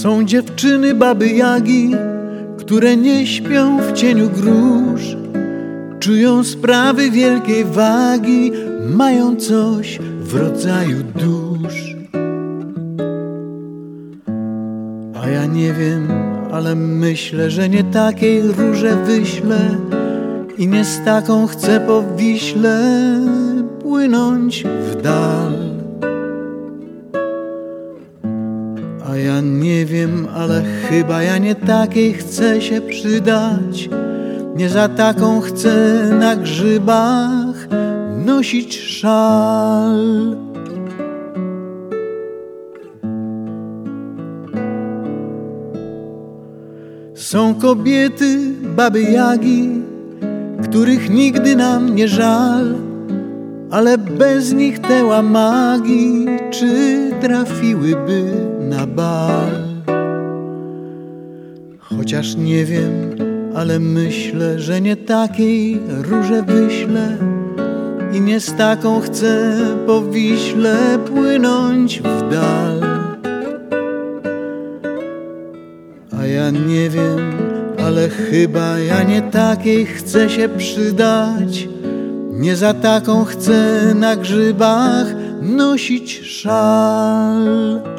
Są dziewczyny baby Jagi, które nie śpią w cieniu grusz, czują sprawy wielkiej wagi, mają coś w rodzaju dusz. A ja nie wiem, ale myślę, że nie takiej róże wyślę i nie z taką chcę po Wiśle płynąć w dal. A ja nie wiem, ale chyba ja nie takiej chcę się przydać, nie za taką chcę na grzybach nosić szal. Są kobiety, baby Jagi, których nigdy nam nie żal, ale bez nich te łamagi czy trafiłyby na bal? Chociaż nie wiem, ale myślę, że nie takiej róże wyślę i nie z taką chcę po Wiśle płynąć w dal. A ja nie wiem, ale chyba ja nie takiej chcę się przydać, nie za taką chcę na grzybach nosić szal.